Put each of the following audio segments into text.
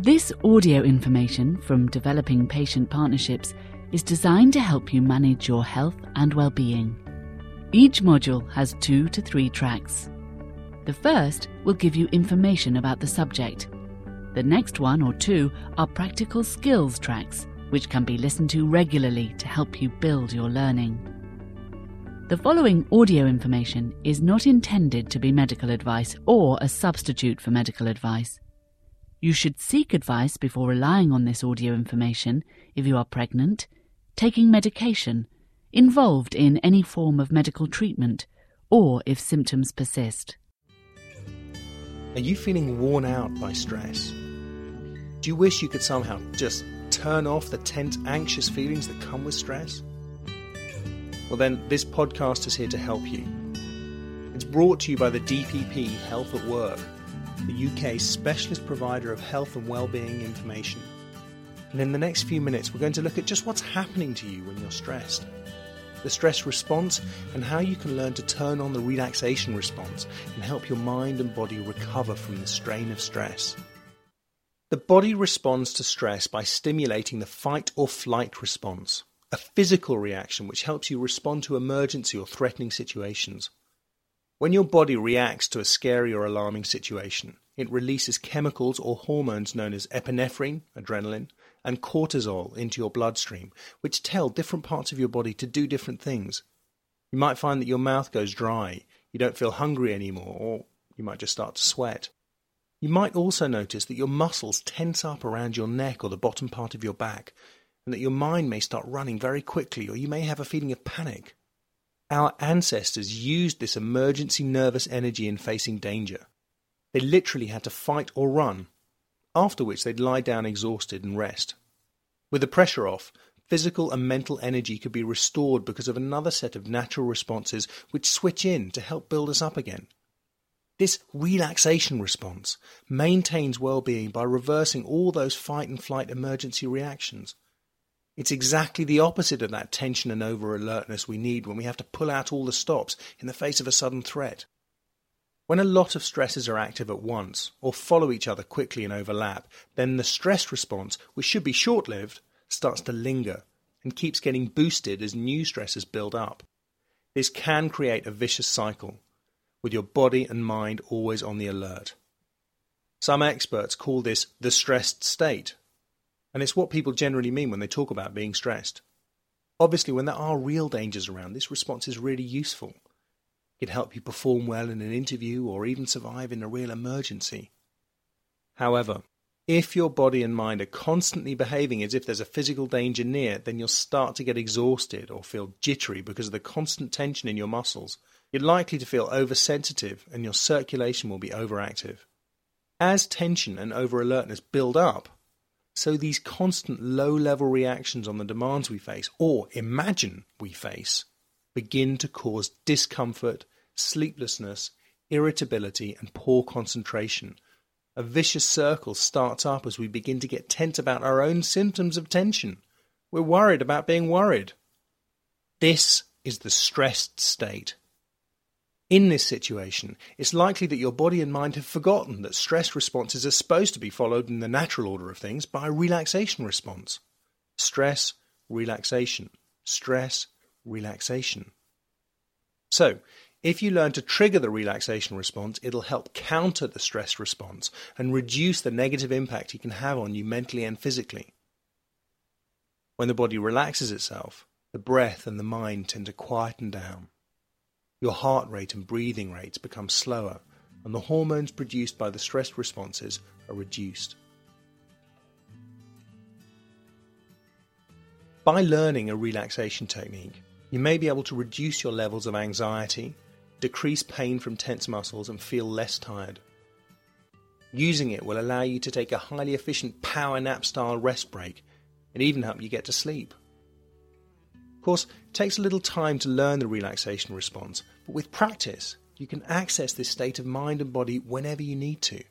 This audio information from Developing Patient Partnerships is designed to help you manage your health and well-being. Each module has 2 to 3 tracks. The first will give you information about the subject. The next 1 or 2 are practical skills tracks, which can be listened to regularly to help you build your learning. The following audio information is not intended to be medical advice or a substitute for medical advice. You should seek advice before relying on this audio information if you are pregnant, taking medication, involved in any form of medical treatment, or if symptoms persist. Are you feeling worn out by stress? Do you wish you could somehow just turn off the tense, anxious feelings that come with stress? Well then, this podcast is here to help you. It's brought to you by the DPP Health at Work, the UK's specialist provider of health and wellbeing information. And in the next few minutes, we're going to look at just what's happening to you when you're stressed, the stress response, and how you can learn to turn on the relaxation response and help your mind and body recover from the strain of stress. The body responds to stress by stimulating the fight or flight response, a physical reaction which helps you respond to emergency or threatening situations. When your body reacts to a scary or alarming situation, it releases chemicals or hormones known as epinephrine, adrenaline, and cortisol into your bloodstream, which tell different parts of your body to do different things. You might find that your mouth goes dry, you don't feel hungry anymore, or you might just start to sweat. You might also notice that your muscles tense up around your neck or the bottom part of your back, and that your mind may start running very quickly, or you may have a feeling of panic. Our ancestors used this emergency nervous energy in facing danger. They literally had to fight or run, after which they'd lie down exhausted and rest. With the pressure off, physical and mental energy could be restored because of another set of natural responses which switch in to help build us up again. This relaxation response maintains well-being by reversing all those fight and flight emergency reactions. It's exactly the opposite of that tension and over-alertness we need when we have to pull out all the stops in the face of a sudden threat. When a lot of stresses are active at once, or follow each other quickly and overlap, then the stress response, which should be short-lived, starts to linger and keeps getting boosted as new stresses build up. This can create a vicious cycle, with your body and mind always on the alert. Some experts call this the stressed state, and it's what people generally mean when they talk about being stressed. Obviously, when there are real dangers around, this response is really useful. It can help you perform well in an interview or even survive in a real emergency. However, if your body and mind are constantly behaving as if there's a physical danger near, then you'll start to get exhausted or feel jittery because of the constant tension in your muscles. You're likely to feel oversensitive and your circulation will be overactive. As tension and over-alertness build up, so these constant low-level reactions on the demands we face, or imagine we face, begin to cause discomfort, sleeplessness, irritability, and poor concentration. A vicious circle starts up as we begin to get tense about our own symptoms of tension. We're worried about being worried. This is the stressed state. In this situation, it's likely that your body and mind have forgotten that stress responses are supposed to be followed in the natural order of things by a relaxation response. Stress, relaxation. Stress, relaxation. So, if you learn to trigger the relaxation response, it'll help counter the stress response and reduce the negative impact it can have on you mentally and physically. When the body relaxes itself, the breath and the mind tend to quieten down. Your heart rate and breathing rates become slower, and the hormones produced by the stress responses are reduced. By learning a relaxation technique, you may be able to reduce your levels of anxiety, decrease pain from tense muscles, and feel less tired. Using it will allow you to take a highly efficient power nap style rest break and even help you get to sleep. Of course, it takes a little time to learn the relaxation response, but with practice, you can access this state of mind and body whenever you need to.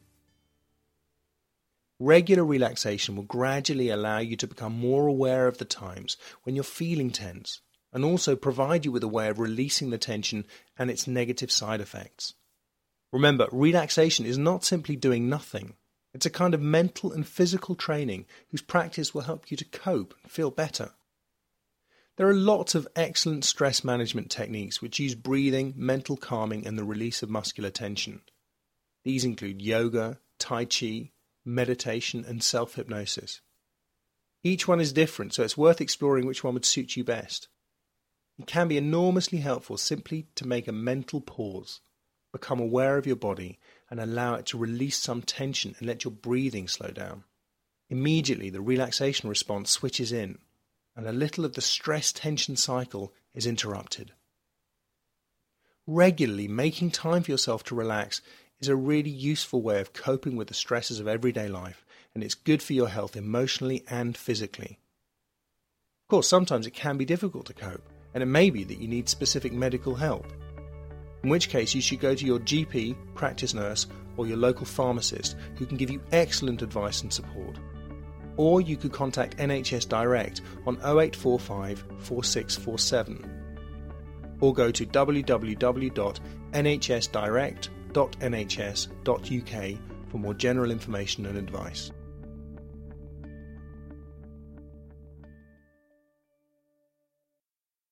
Regular relaxation will gradually allow you to become more aware of the times when you're feeling tense, and also provide you with a way of releasing the tension and its negative side effects. Remember, relaxation is not simply doing nothing. It's a kind of mental and physical training whose practice will help you to cope and feel better. There are lots of excellent stress management techniques which use breathing, mental calming and the release of muscular tension. These include yoga, tai chi, meditation and self-hypnosis. Each one is different, so it's worth exploring which one would suit you best. It can be enormously helpful simply to make a mental pause, become aware of your body and allow it to release some tension and let your breathing slow down. Immediately the relaxation response switches in and a little of the stress-tension cycle is interrupted. Regularly making time for yourself to relax is a really useful way of coping with the stresses of everyday life, and it's good for your health emotionally and physically. Of course, sometimes it can be difficult to cope, and it may be that you need specific medical help, in which case you should go to your GP, practice nurse, or your local pharmacist who can give you excellent advice and support. Or you could contact NHS Direct on 0845 4647 or go to www.nhsdirect.nhs.uk for more general information and advice.